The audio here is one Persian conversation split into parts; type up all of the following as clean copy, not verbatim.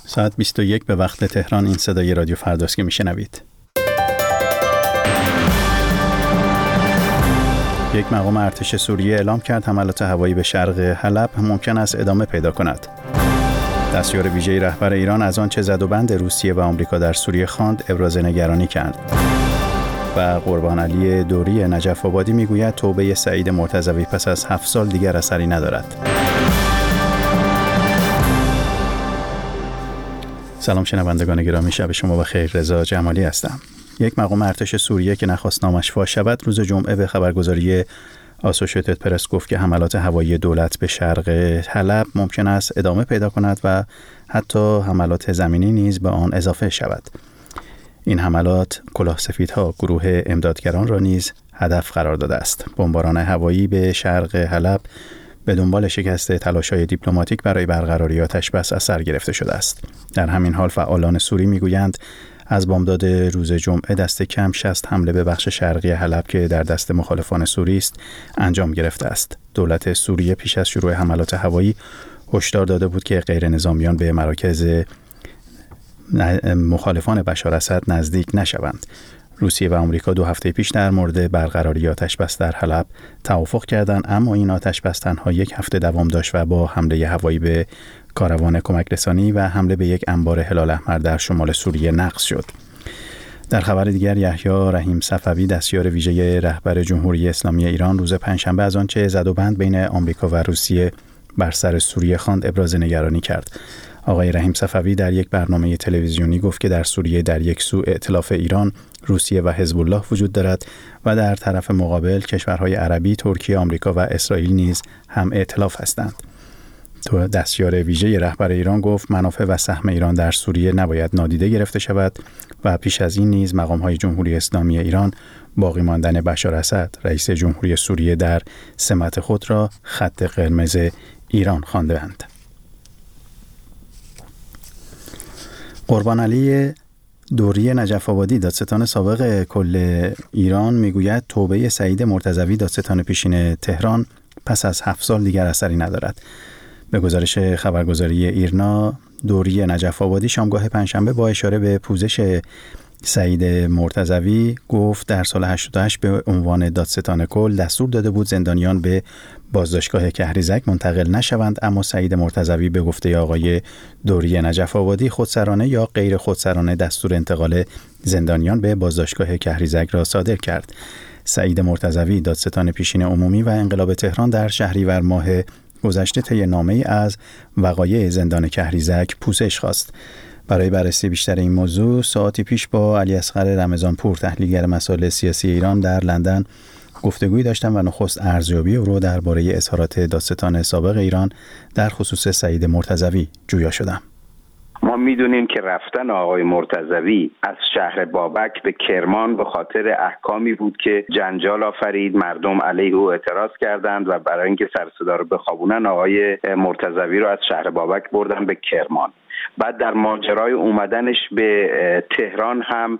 ساعت 21 به وقت تهران. این صدای رادیو فرداست که میشنوید. یک مقام ارتش سوریه اعلام کرد حملات هوایی به شرق حلب ممکن است ادامه پیدا کند. دستیار ویژه رهبر ایران از آنچه زد و بند روسیه و آمریکا در سوریه خواند ابراز نگرانی کرد. و قربان علی دوری نجف آبادی میگوید توبه سعید مرتضوی پس از 7 سال دیگر اثری ندارد. سلام شنوندگان گرامی، شب شما بخیر. رضا جمالی هستم. یک مقام ارتش سوریه که نخواست نامش فاش شود روز جمعه به خبرگزاری آسوشیتد پرس گفت که حملات هوایی دولت به شرق حلب ممکن است ادامه پیدا کند و حتی حملات زمینی نیز به آن اضافه شود. این حملات کلاهسفیدها گروه امدادگران را نیز هدف قرار داده است. بمباران هوایی به شرق حلب به دنبال شکست تلاش‌های دیپلماتیک برای برقراری آتش‌بس از سر گرفته شده است. در همین حال فعالان سوری میگویند از بامداد روز جمعه دست کم 60 حمله به بخش شرقی حلب که در دست مخالفان سوری است انجام گرفته است. دولت سوریه پیش از شروع حملات هوایی هشدار داده بود که غیر نظامیان به مراکز مخالفان بشار اسد نزدیک نشوند. روسیه و آمریکا 2 هفته پیش در مورد برقراری آتش‌بس در حلب توافق کردند، اما این آتش‌بس تنها 1 هفته دوام داشت و با حمله هوایی به کاروان کمک رسانی و حمله به یک انبار هلال احمر در شمال سوریه نقض شد. در خبر دیگر یحیی رحیم صفوی دستیار ویژه رهبر جمهوری اسلامی ایران روز پنجشنبه از آنچه زد و بند بین آمریکا و روسیه بر سر سوریه خواند ابراز نگرانی کرد. آقای رحیم صفوی در یک برنامه تلویزیونی گفت که در سوریه در یک سو ائتلاف ایران، روسیه و حزب الله وجود دارد و در طرف مقابل کشورهای عربی، ترکیه، آمریکا و اسرائیل نیز هم ائتلاف هستند. دستیار ویژه رهبر ایران گفت منافع و سهم ایران در سوریه نباید نادیده گرفته شود و پیش از این نیز مقام‌های جمهوری اسلامی ایران باقی ماندن بشار اسد رئیس جمهوری سوریه در سمت خود را خط قرمز ایران خوانده‌اند. قربان علی دوری نجف آبادی دادستان سابق کل ایران میگوید توبه سعید مرتضوی دادستان پیشین تهران پس از 7 سال دیگر اثری ندارد. به گزارش خبرگزاری ایرنا، دوری نجف آبادی شامگاه پنجشنبه با اشاره به پوزش سعید مرتضوی گفت در سال 88 به عنوان دادستان کل دستور داده بود زندانیان به بازداشتگاه کهریزک منتقل نشوند، اما سعید مرتضوی به گفته آقای دوری نجف آبادی خودسرانه یا غیر خودسرانه دستور انتقال زندانیان به بازداشتگاه کهریزک را صادر کرد. سعید مرتضوی دادستان پیشین عمومی و انقلاب تهران در شهریور ماه گذشته طی نامه‌ای از وقایع زندان کهریزک پوزش خواست. برای بررسی بیشتر این موضوع ساعتی پیش با علی اصغر رمضانپور تحلیلگر مسائل سیاسی ایران در لندن گفتگویی داشتم و نخست ارزیابی او را درباره اظهارات دادستان سابق ایران در خصوص سعید مرتضوی جویا شدم. ما میدونیم که رفتن آقای مرتضوی از شهر بابک به کرمان به خاطر احکامی بود که جنجال آفرید، مردم علیه او اعتراض کردند و برای اینکه سر صدا رو بخوابونن آقای مرتضوی رو از شهر بابک بردن به کرمان. بعد در ماجرای اومدنش به تهران هم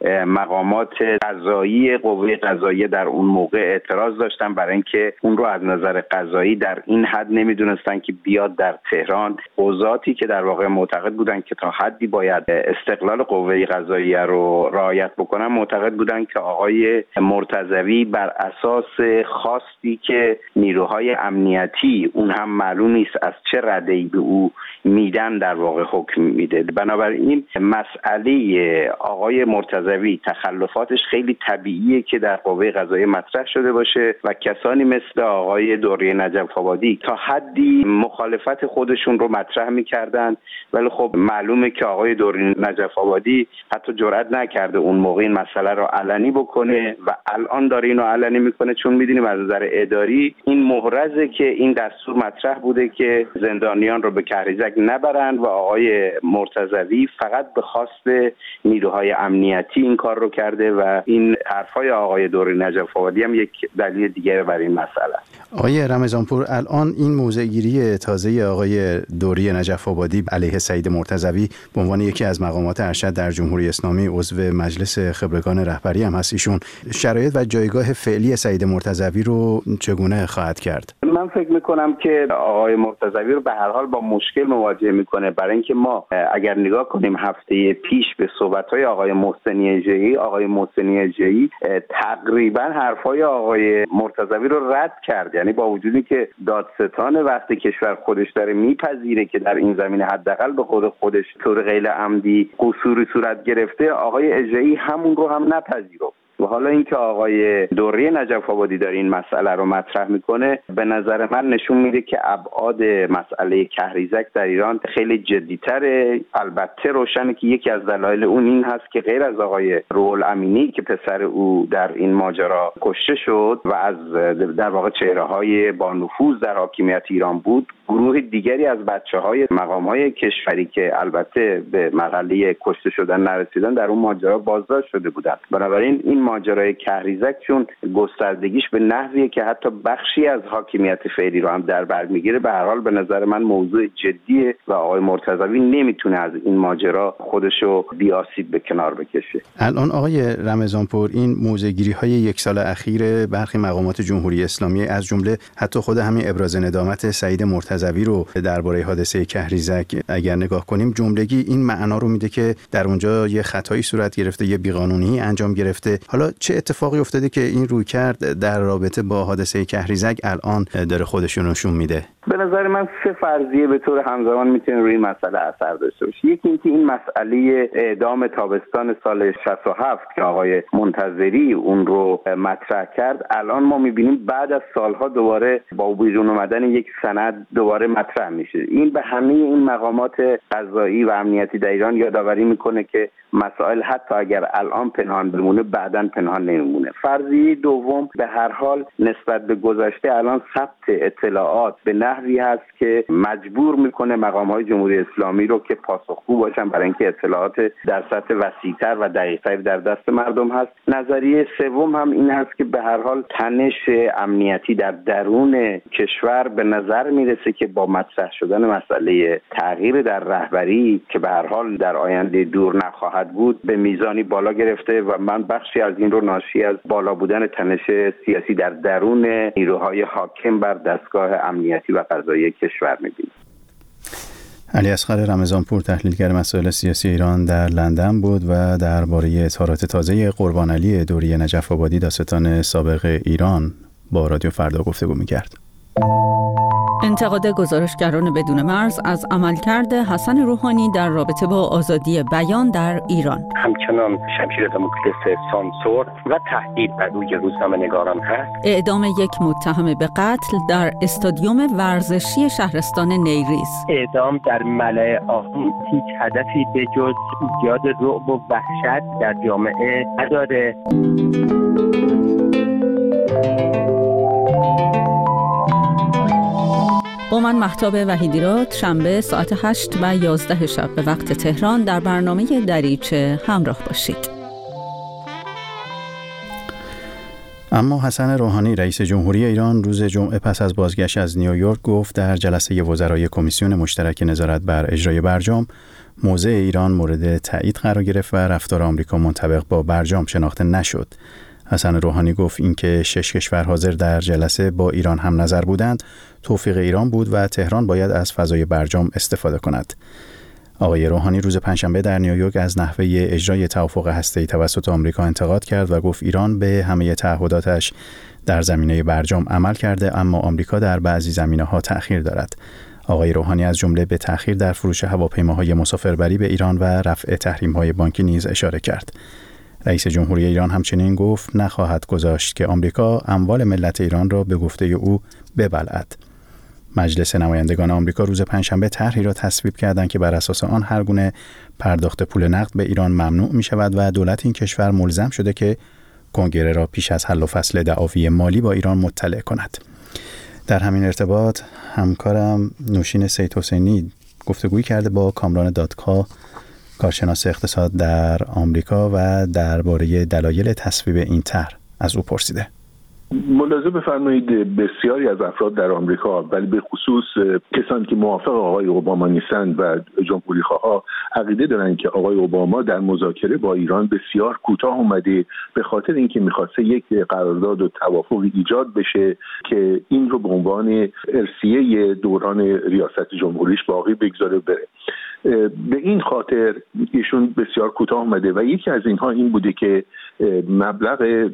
مقامات قضایی قوه قضاییه در اون موقع اعتراض داشتن برای اینکه اون رو از نظر قضایی در این حد نمیدونستن که بیاد در تهران. قضاتی که در واقع معتقد بودن که تا حدی باید استقلال قوه قضاییه رو رعایت بکنن، معتقد بودن که آقای مرتضوی بر اساس خواستی که نیروهای امنیتی، اون هم معلوم نیست از چه رده‌ای به او میدن، در واقع حکم میده. بنابراین مسئله آقای مرتضوی تخلفاتش خیلی طبیعیه که در قوه قضاییه مطرح شده باشه و کسانی مثل آقای دوری نجف آبادی تا حدی مخالفت خودشون رو مطرح میکردن، ولی خب معلومه که آقای دوری نجف آبادی حتی جرئت نکرده اون موقع این مسئله رو علنی بکنه و الان داره اینو علنی میکنه، چون میدونیم از نظر اداری این محرزه که این دستور مطرح بوده که زندانیان رو به کهریزک نبرند و آقای مرتضوی فقط به خواست نیروهای امنیتی این کار رو کرده و این حرفای آقای دوری نجف آبادی هم یک دلیل دیگه برای این مسئله. آقای رمضانپور، الان این موضع‌گیری تازه آقای دوری نجف آبادی علیه سعید مرتضوی به عنوان یکی از مقامات ارشد در جمهوری اسلامی، عضو مجلس خبرگان رهبری هم هست ایشون، شرایط و جایگاه فعلی سعید مرتضوی رو چگونه خواهد کرد؟ من فکر میکنم که آقای مرتضوی رو به هر حال با مشکل مواجه میکنه، برای اینکه ما اگر نگاه کنیم هفته پیش به صحبت‌های آقای محسنی اژه‌ای تقریبا حرفای آقای مرتضوی رو رد کرد. یعنی با وجودی که دادستان وقتی کشور خودش داره میپذیره که در این زمینه حداقل به قول خودش طور غیر عمدی قصوری صورت گرفته، آقای اژه‌ای همون رو هم نپذیرفت. و حالا اینکه آقای دوری نجف آبادی داره این مسئله رو مطرح میکنه، به نظر من نشون میده که ابعاد مسئله کهریزک در ایران خیلی جدی‌تره. البته روشنه که یکی از دلایل اون این هست که غیر از آقای روح الامینی که پسر او در این ماجرا کشته شد و از در واقع چهره‌های با نفوذ در حاکمیت ایران بود، گروه دیگری از بچه‌های مقام‌های کشوری که البته به مرحله کشته شدن نرسیدن در اون ماجرا بازداشت شده بودند. بنابراین این ماجرای کهریزک چون گستردگیش به نحویه که حتی بخشی از حاکمیت فعلی رو هم در بر میگیره، به هر حال به نظر من موضوع جدیه و آقای مرتضوی نمیتونه از این ماجرا خودشو بی آسیب به کنار بکشه. الان آقای رمضانپور، این موضع‌گیری‌های یک سال اخیر برخی مقامات جمهوری اسلامی از جمله حتی خود همین ابراز ندامت سعید مرتضوی رو درباره حادثه کهریزک اگر نگاه کنیم، جملگی این معنا رو میده که در اونجا یه خطایی صورت گرفته، یه بیقانونی انجام گرفته. حالا چه اتفاقی افتاده که این رویکرد در رابطه با حادثه کهریزک الان داره خودش رو نشون میده؟ به نظر من سه فرضیه به طور همزمان میتونه روی مسئله اثر داشته باشه. یکی اینکه این مسئله اعدام تابستان سال 67 که آقای منتظری اون رو مطرح کرد، الان ما میبینیم بعد از سالها دوباره با بیرون اومدن یک سند دوباره مطرح میشه. این به همه این مقامات قضایی و امنیتی در ایران یادآوری میکنه که مسائل حتی اگر الان پنهان بمونه بعداً پنهان نمیمونه. فرضیه دوم، به هر حال نسبت به گذشته الان ثبت اطلاعات به نحوی هست که مجبور میکنه مقام‌های جمهوری اسلامی رو که پاسخگو باشن برای اینکه اطلاعات در سطح وسیع‌تر و دقیق‌تر در دست مردم هست. نظریه سوم هم این هست که به هر حال تنش امنیتی در درون کشور به نظر میرسه که با مطرح شدن مسئله تغییر در رهبری که به هر حال در آینده دور نخواهد بود به میزانی بالا گرفته و من بخشی از این رو ناشی از بالا بودن تنش سیاسی در درون نیروهای حاکم بر دستگاه امنیتی و قضایی کشور می‌بینیم. علیاصغر رمضانپور، تحلیلگر مسائل سیاسی ایران در لندن بود و درباره اظهارات تازه قربان علی دوری نجف آبادی دادستان سابق ایران با رادیو فردا گفتگو می‌کرد. انتقاد گزارشگران بدون مرز از عملکرد حسن روحانی در رابطه با آزادی بیان در ایران. همچنان شمشیر دموکراسی سانسور و تهدید بر روی روزنامه‌نگاران هست. اعدام یک متهم به قتل در استادیوم ورزشی شهرستان نیریز. اعدام در ملأ عام هیچ هدفی به جز ایجاد رعب و وحشت در جامعه نداره. با من مهتاب وحیدیراد شنبه ساعت 8 و 11 شب به وقت تهران در برنامه دریچه همراه باشید. اما حسن روحانی رئیس جمهوری ایران روز جمعه پس از بازگشت از نیویورک گفت در جلسه وزرای کمیسیون مشترک نظارت بر اجرای برجام موضع ایران مورد تایید قرار گرفت و رفتار آمریکا منطبق با برجام شناخته نشد. حسن روحانی گفت اینکه 6 کشور حاضر در جلسه با ایران هم نظر بودند توفیق ایران بود و تهران باید از فضای برجام استفاده کند. آقای روحانی روز پنجشنبه در نیویورک از نحوه اجرای توافق هسته‌ای توسط آمریکا انتقاد کرد و گفت ایران به همه تعهداتش در زمینه برجام عمل کرده اما آمریکا در بعضی زمینه‌ها تأخیر دارد. آقای روحانی از جمله به تأخیر در فروش هواپیماهای مسافربری به ایران و رفع تحریم‌های بانکی نیز اشاره کرد. رئیس جمهوری ایران همچنین گفت نخواهد گذاشت که آمریکا اموال ملت ایران را به گفته او ببلعد. مجلس نمایندگان آمریکا روز پنجشنبه طرحی را تصویب کردند که بر اساس آن هر گونه پرداخت پول نقد به ایران ممنوع می شود و دولت این کشور ملزم شده که کنگره را پیش از حل و فصل دعاوی مالی با ایران مطلع کند. در همین ارتباط همکارم نوشین سید حسینی گفتگویی کرده با کامران دادکا، کارشناس اقتصاد در آمریکا و درباره دلایل تصویب این طرح از او پرسیده. ملاحظه بفرمایید بسیاری از افراد در آمریکا ولی به خصوص کسانی که موافق آقای اوباما نیستند و جمهوری خواها عقیده دارند که آقای اوباما در مذاکره با ایران بسیار کوتاه اومده به خاطر اینکه می‌خواسته یک قرارداد و توافقی ایجاد بشه که این رو به عنوان ارثیه دوران ریاست جمهوریش باقی بگذاره بره. به این خاطر ایشون بسیار کوتاه آمده و یکی از اینها این بوده که مبلغ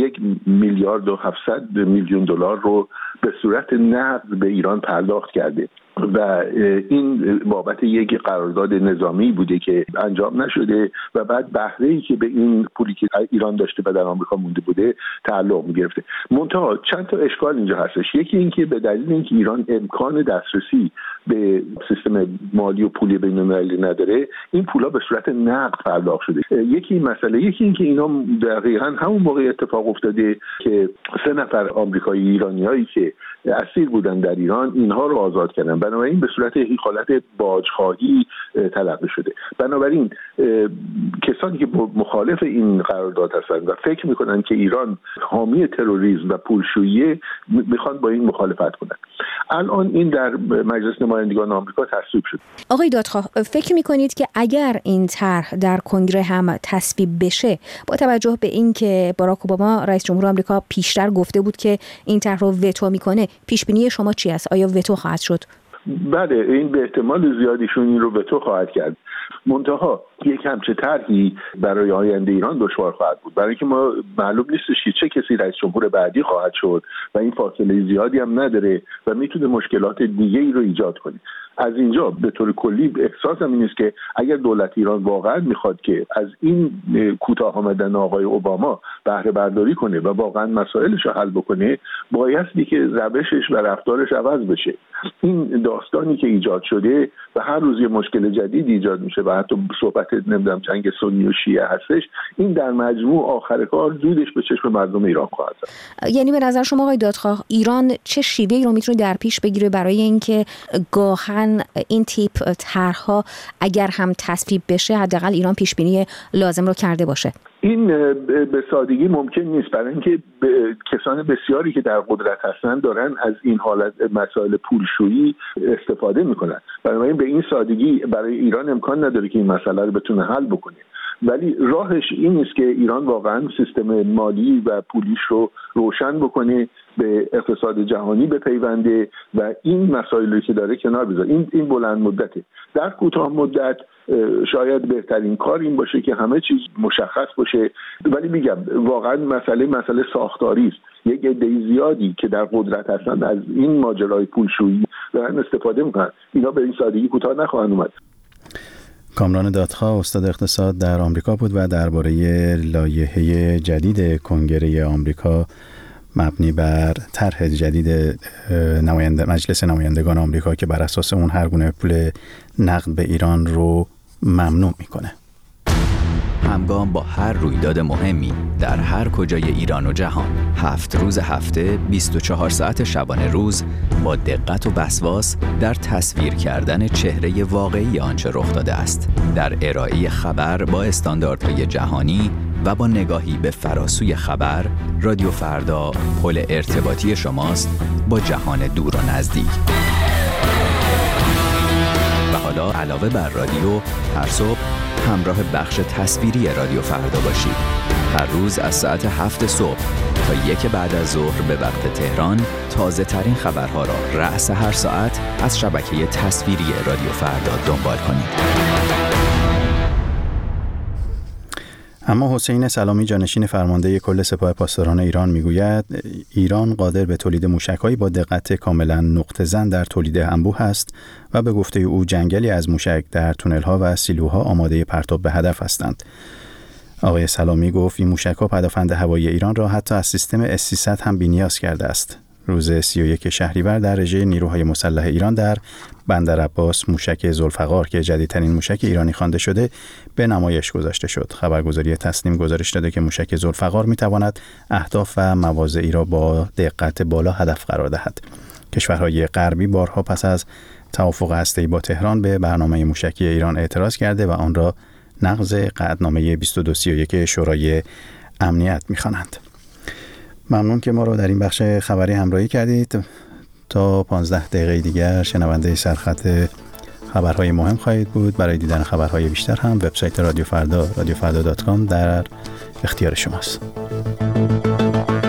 1,700,000,000 رو به صورت نقد به ایران پرداخت کرده و این بابت یک قرارداد نظامی بوده که انجام نشده و بعد بهره‌ای که به این پولی که ایران داشته و در آمریکا مونده بوده تعلق می‌گرفته. منتها چند تا اشکال اینجا هستش. یکی این که به دلیل اینکه ایران امکان دسترسی به سیستم مالی و پولی بین‌المللی نداره، این پولا به صورت نقد پرداخت شده. یکی مسئله، یکی این که اینا دقیقاً همون موقع اتفاق افتاده که 3 نفر آمریکایی ایرانیایی که اسیر بودن در ایران اینها رو آزاد کردن، بنابراین به صورت حالت باجخواهی تلقی شده. بنابراین کسانی که مخالف این قرارداد هستند و فکر میکنن که ایران حامی تروریسم و پولشویی، میخوان با این مخالفت کنن. الان این در مجلس نمایندگان آمریکا تصویب شد. آقای دادخواه، فکر میکنید که اگر این طرح در کنگره هم تصویب بشه، با توجه به اینکه باراک اوباما رئیس جمهور آمریکا پیشتر گفته بود که این طرح رو وتو میکنه، پیش بینی شما چی است؟ آیا وتو خواهد شد؟ بله، این به احتمال زیادیشون این رو وتو خواهد کرد. منتها یک همچه طرحی برای آینده ایران دشوار خواهد بود، برای اینکه ما معلوم نیستش که چه کسی رئیس جمهور بعدی خواهد شد و این فاصله زیادی هم نداره و میتونه مشکلات دیگه ای رو ایجاد کنه. از اینجا به طور کلی احساسم این است که اگر دولت ایران واقعا میخواد که از این کوتاه آمدن آقای اوباما بهره برداری کنه و واقعا مسائلش رو حل بکنه، بایستی که روشش و رفتارش عوض بشه. این داستانی که ایجاد شده و هر روز یه مشکل جدید ایجاد میشه و حتی صحبت نمیدونم جنگ سنی و شیعه هستش، این در مجموع آخر کار دودش به چشم مردم ایران خواهد زد. یعنی به نظر شما آقای دادخواه، ایران چه شیوهی رو میتونه در پیش بگیره برای اینکه گاهن این تیپ طرح‌ها اگر هم تصویب بشه، حداقل ایران پیش بینی لازم رو کرده باشه؟ این به سادگی ممکن نیست، برای اینکه کسان بسیاری که در قدرت هستن دارن از این حالت مسائل پولشویی استفاده میکنن. بنابراین به این سادگی برای ایران امکان نداره که این مسئله رو بتونه حل بکنه. ولی راهش این نیست که ایران واقعا سیستم مالی و پولیش رو روشن بکنه، به اقتصاد جهانی بپیونده و این مسائلی که داره کنار بذاره. این بلند مدته. در کوتاه مدت شاید بهترین کار این باشه که همه چیز مشخص باشه، ولی میگم واقعا مسئله ساختاری است. یک عده زیادی که در قدرت هستند از این ماجرای پولشویی دارن استفاده میکنن. اینا به این سادگی کوتاه نخواهند اومد. کامران دادخواه استاد اقتصاد در آمریکا بود و درباره لایحه جدید کنگره آمریکا مبنی بر طرح جدید مجلس نمایندگان آمریکا که بر اساس اون هر گونه پول نقد به ایران رو ممنوع میکنه. همگام با هر رویداد مهمی در هر کجای ایران و جهان، 7 روز هفته 24 ساعت شبانه روز با دقت و وسواس در تصویر کردن چهره واقعی آنچه رخ داده است، در ارائه خبر با استانداردهای جهانی و با نگاهی به فراسوی خبر، رادیو فردا پل ارتباطی شماست با جهان دور و نزدیک. و حالا علاوه بر رادیو، هر صبح همراه بخش تصویری رادیو فردا باشید. هر روز از ساعت 7 صبح تا 1 بعد از ظهر به وقت تهران، تازه ترین خبرها را رأس هر ساعت از شبکه تصویری رادیو فردا دنبال کنید. اما حسین سلامی، جانشین فرمانده کل سپاه پاسداران ایران، میگوید ایران قادر به تولید موشک‌هایی با دقت کاملا نقطه‌زن در تولید انبوه است و به گفته او جنگلی از موشک در تونل‌ها و سیلوها آماده پرتاب به هدف هستند. آقای سلامی گفت این موشک‌ها پدافند هوایی ایران را حتی از سیستم S-300 هم بی‌نیاز کرده است. روز 31 شهریور در رژه نیروهای مسلح ایران در بندر عباس موشک ذوالفقار که جدیدترین موشک ایرانی خوانده شده به نمایش گذاشته شد. خبرگزاری تسنیم گزارش داده که موشک ذوالفقار می‌تواند اهداف و مواضعی را با دقت بالا هدف قرار دهد. کشورهای غربی بارها پس از توافق هسته‌ای با تهران به برنامه موشکی ایران اعتراض کرده و آن را نقض قطعنامه 2231 شورای امنیت می‌خوانند. ممنون که ما رو در این بخش خبری همراهی کردید. تا 15 دقیقه دیگر شنونده سرخط خبرهای مهم خواهید بود. برای دیدن خبرهای بیشتر هم وبسایت رادیو فردا رادیوفردا.com در اختیار شماست.